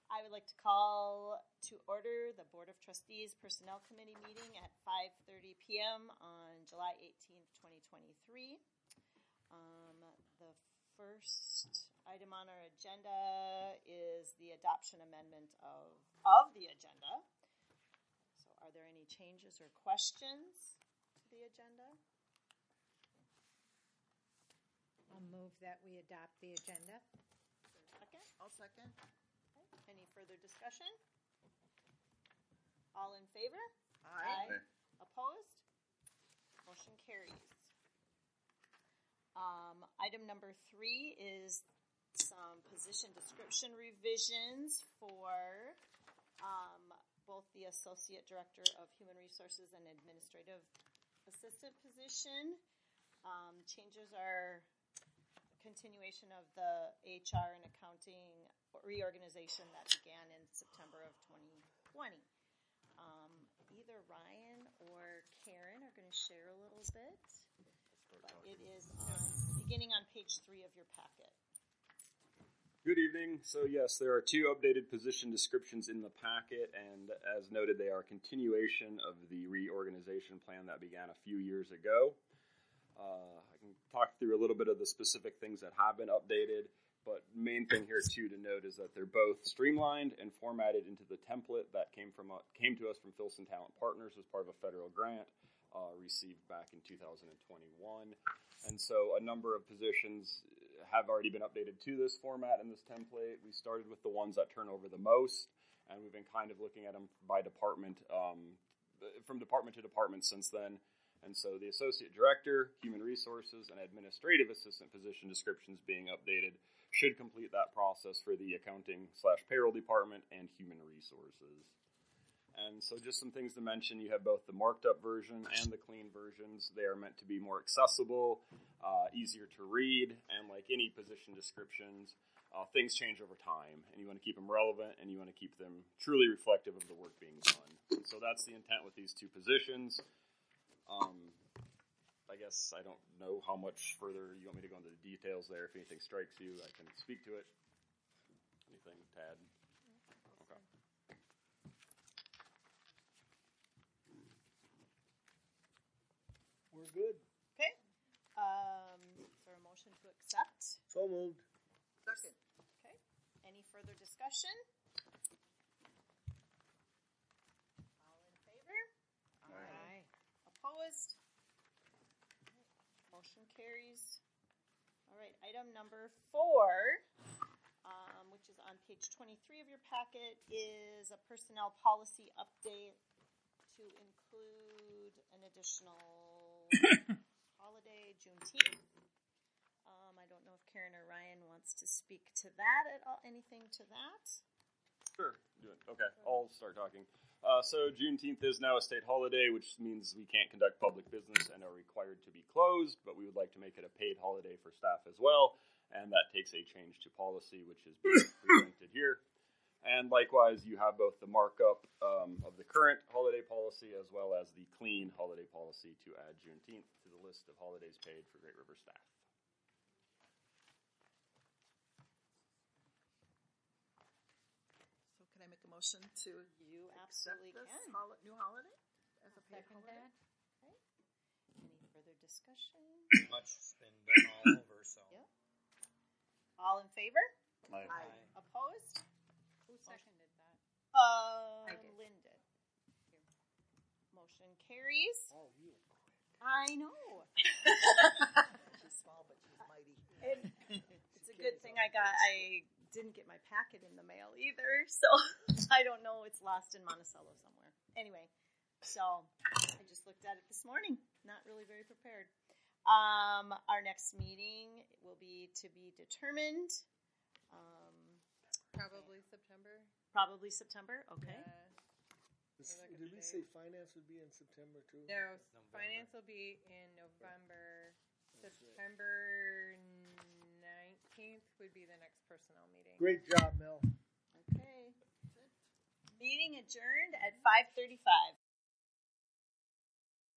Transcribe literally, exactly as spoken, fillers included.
I would like to call to order the Board of Trustees Personnel Committee meeting at five thirty p.m. on July eighteenth, twenty twenty-three. Um, the first item on our agenda is the adoption amendment of, of the agenda. So are there any changes or questions to the agenda? I'll move that we adopt the agenda. Is there a second? I'll second. Okay. Any further discussion? All in favor? Aye. Aye. Opposed? Motion carries. Um, item number three is some position description revisions for um, both the Associate Director of Human Resources and Administrative Assistant position. Um, changes are continuation of the H R and accounting reorganization that began in September of twenty twenty. Um, either Ryan or Karen are going to share a little bit, but it is on, beginning on page three of your packet. Good evening. So yes, there are two updated position descriptions in the packet, and as noted, they are a continuation of the reorganization plan that began a few years ago. Uh, I can talk through a little bit of the specific things that have been updated, but main thing here too to note is that they're both streamlined and formatted into the template that came from uh, came to us from Filson Talent Partners as part of a federal grant uh, received back in two thousand twenty-one. And so a number of positions have already been updated to this format and this template. We started with the ones that turn over the most, and we've been kind of looking at them by department, um, from department to department since then. And so the Associate Director, Human Resources, and Administrative Assistant position descriptions being updated should complete that process for the Accounting slash Payroll Department and Human Resources. And so just some things to mention, you have both the marked up version and the clean versions. They are meant to be more accessible, uh, easier to read, and like any position descriptions, uh, things change over time, and you want to keep them relevant, and you want to keep them truly reflective of the work being done. And so that's the intent with these two positions. Um, I guess I don't know how much further you want me to go into the details there. If anything strikes you, I can speak to it. Anything, Tad? Okay. We're good. Okay. Um, is there a motion to accept? So moved. Second. Okay. Any further discussion? All in favor? Aye. Opposed? Motion carries. All right, item number four, um, which is on page twenty-three of your packet, is a personnel policy update to include an additional holiday, Juneteenth. Um, I don't know if Karen or Ryan wants to speak to that at all. Anything to that? Sure. Do it. Okay, I'll start talking. Uh, so Juneteenth is now a state holiday, which means we can't conduct public business and are required to be closed, but we would like to make it a paid holiday for staff as well, and that takes a change to policy, which is being presented here. And likewise, you have both the markup um, of the current holiday policy as well as the clean holiday policy to add Juneteenth to the list of holidays paid for Great River staff. Can I make a motion to You accept absolutely this can. hol- new holiday as a paid Second holiday? that. Any further discussion? Much has been done all over, so. Yep. All in favor? Aye. Opposed? Who seconded that? Uh, I did. Lynn did. Motion carries. Oh, you. I know. She's small, but she's mighty. It, it's a good thing I got, I didn't get my packet in the mail either, so I don't know, it's lost in Monticello somewhere. Anyway, so I just looked at it this morning, not really very prepared. Um, our next meeting will be to be determined. Um, Probably September. probably September, okay. Yeah. This, We're not did gonna we say. say finance would be in September too? No, November. finance will be in November. That's right. September nineteenth would be the next personnel meeting. Great job, Mel. Okay. Meeting adjourned at five thirty-five.